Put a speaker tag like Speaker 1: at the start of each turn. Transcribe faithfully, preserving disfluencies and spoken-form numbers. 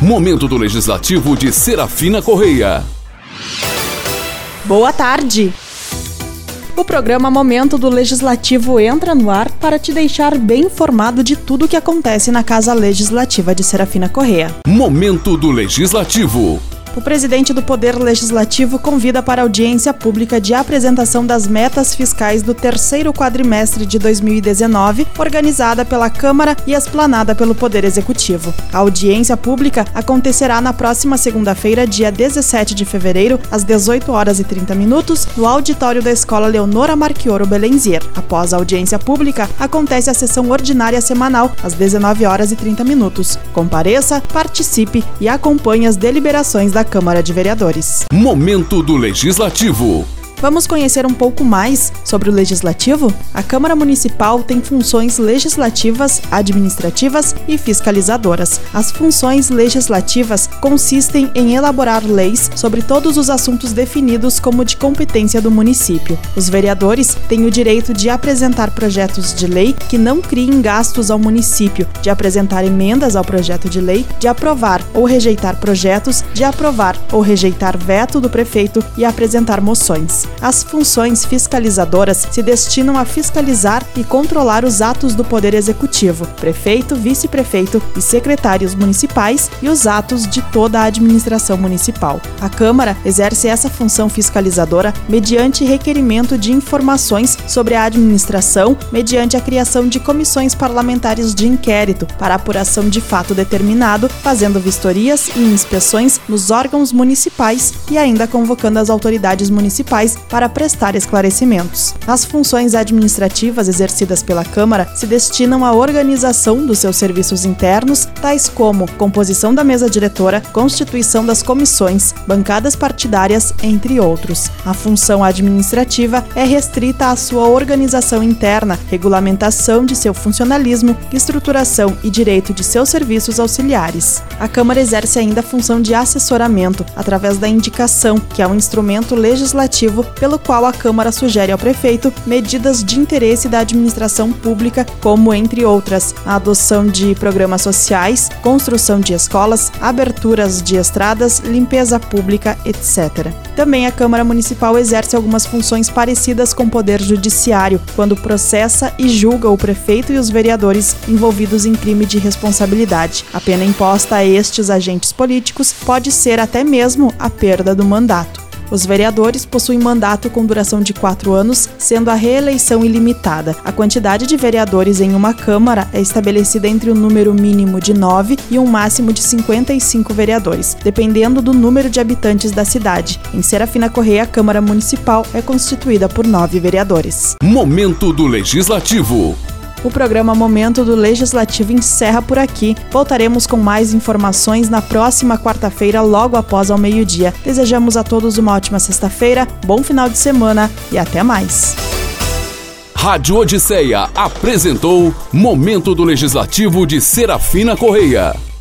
Speaker 1: Momento do Legislativo de Serafina Correia.
Speaker 2: Boa tarde! O programa Momento do Legislativo entra no ar para te deixar bem informado de tudo o que acontece na Casa Legislativa de Serafina Correia.
Speaker 1: Momento do Legislativo.
Speaker 2: O presidente do Poder Legislativo convida para audiência pública de apresentação das metas fiscais do terceiro quadrimestre de dois mil e dezenove, organizada pela Câmara e explanada pelo Poder Executivo. A audiência pública acontecerá na próxima segunda-feira, dia dezessete de fevereiro, às dezoito horas e trinta minutos, no auditório da Escola Leonora Marchioro Belenzier. Após a audiência pública, acontece a sessão ordinária semanal, às dezenove horas e trinta minutos. Compareça, participe e acompanhe as deliberações da Câmara de Vereadores.
Speaker 1: Momento do Legislativo.
Speaker 2: Vamos conhecer um pouco mais sobre o Legislativo? A Câmara Municipal tem funções legislativas, administrativas e fiscalizadoras. As funções legislativas consistem em elaborar leis sobre todos os assuntos definidos como de competência do município. Os vereadores têm o direito de apresentar projetos de lei que não criem gastos ao município, de apresentar emendas ao projeto de lei, de aprovar ou rejeitar projetos, de aprovar ou rejeitar veto do prefeito e apresentar moções. As funções fiscalizadoras se destinam a fiscalizar e controlar os atos do Poder Executivo, prefeito, vice-prefeito e secretários municipais e os atos de toda a administração municipal. A Câmara exerce essa função fiscalizadora mediante requerimento de informações sobre a administração, mediante a criação de comissões parlamentares de inquérito para apuração de fato determinado, fazendo vistorias e inspeções nos órgãos municipais e ainda convocando as autoridades municipais para prestar esclarecimentos. As funções administrativas exercidas pela Câmara se destinam à organização dos seus serviços internos, tais como composição da mesa diretora, constituição das comissões, bancadas partidárias, entre outros. A função administrativa é restrita à sua organização interna, regulamentação de seu funcionalismo, estruturação e direito de seus serviços auxiliares. A Câmara exerce ainda a função de assessoramento, através da indicação, que é um instrumento legislativo pelo qual a Câmara sugere ao prefeito medidas de interesse da administração pública, como, entre outras, a adoção de programas sociais, construção de escolas, aberturas de estradas, limpeza pública, etcétera. Também a Câmara Municipal exerce algumas funções parecidas com o Poder Judiciário, quando processa e julga o prefeito e os vereadores envolvidos em crime de responsabilidade. A pena imposta a estes agentes políticos pode ser até mesmo a perda do mandato. Os vereadores possuem mandato com duração de quatro anos, sendo a reeleição ilimitada. A quantidade de vereadores em uma Câmara é estabelecida entre um número mínimo de nove e um máximo de cinquenta e cinco vereadores, dependendo do número de habitantes da cidade. Em Serafina Correia, a Câmara Municipal é constituída por nove vereadores.
Speaker 1: Momento do Legislativo.
Speaker 2: O programa Momento do Legislativo encerra por aqui. Voltaremos com mais informações na próxima quarta-feira, logo após ao meio-dia. Desejamos a todos uma ótima sexta-feira, bom final de semana e até mais.
Speaker 1: Rádio Odisseia apresentou Momento do Legislativo de Serafina Correia.